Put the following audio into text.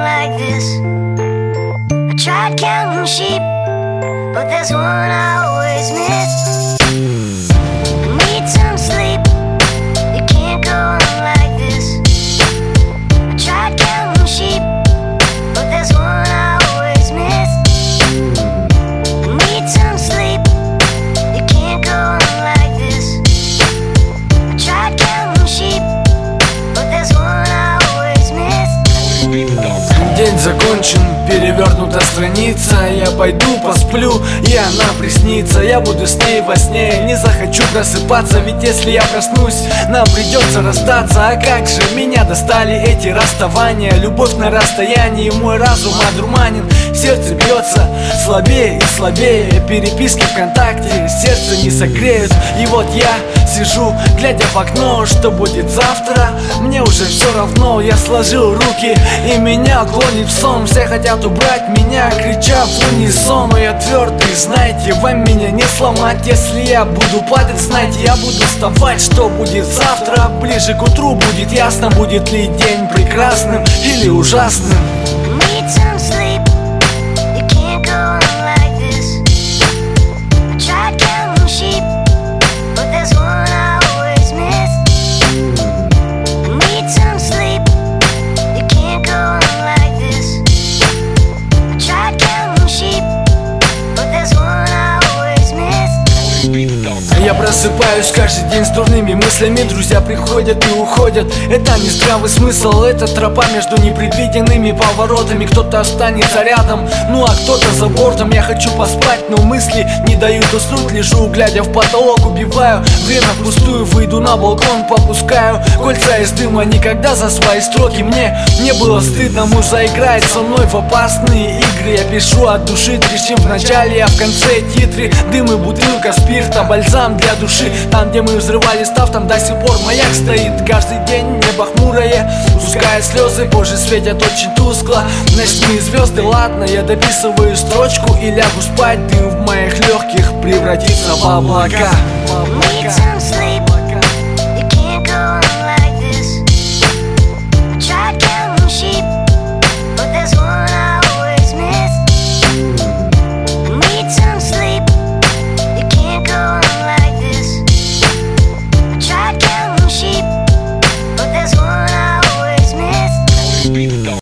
like this. I tried counting sheep, but there's one I always miss. I need some sleep. You can't go on like this. I tried counting sheep, but there's one I always miss. I need some sleep. You can't go on like this. I tried counting sheep, but there's one I always miss. День закончен, перевернута страница. Я пойду посплю, и она приснится. Я буду с ней во сне, не захочу просыпаться. Ведь если я проснусь, нам придется расстаться. А как же меня достали эти расставания. Любовь на расстоянии, мой разум одурманен. Сердце бьется слабее и слабее. Переписки ВКонтакте сердце не согреют. И вот я сижу, глядя в окно. Что будет завтра, мне уже все равно. Я сложил руки, и меня клонит в сон. Все хотят убрать меня, крича в унисон. Но я твердый, знаете, вам меня не сломать. Если я буду падать, знайте, я буду вставать. Что будет завтра, ближе к утру будет ясно. Будет ли день прекрасным или ужасным. Need some sleep. You can't go on like this. I tried counting sheep, but there's one I always miss. Need some sleep. You can't go on like this. I tried counting sheep, but there's one I always miss. Я просыпаюсь каждый день с дурными мыслями. Друзья приходят и уходят. Это не здравый смысл, это тропа между непредвиденными поворотами. Кто-то останется рядом, ну а кто-то за бортом. Я хочу поспать, но мысли не дают уснуть. Лежу, глядя в потолок, убиваю время впустую. Выйду на балкон, попускаю кольца из дыма. Никогда за свои строки мне не было стыдно. Муза играет со мной в опасные игры. Я пишу от души, трещим в начале, а в конце титры. Дым и бутылка спирта, бальзам для души. Там, где мы взрывали став, там до сих пор маяк стоит. Каждый день небо хмурое, пуская слезы, позже светят очень тускло. Ночные звезды, ладно, я дописываю строчку и лягу спать. Дым в моих легких превратится в облака. Need some sleep.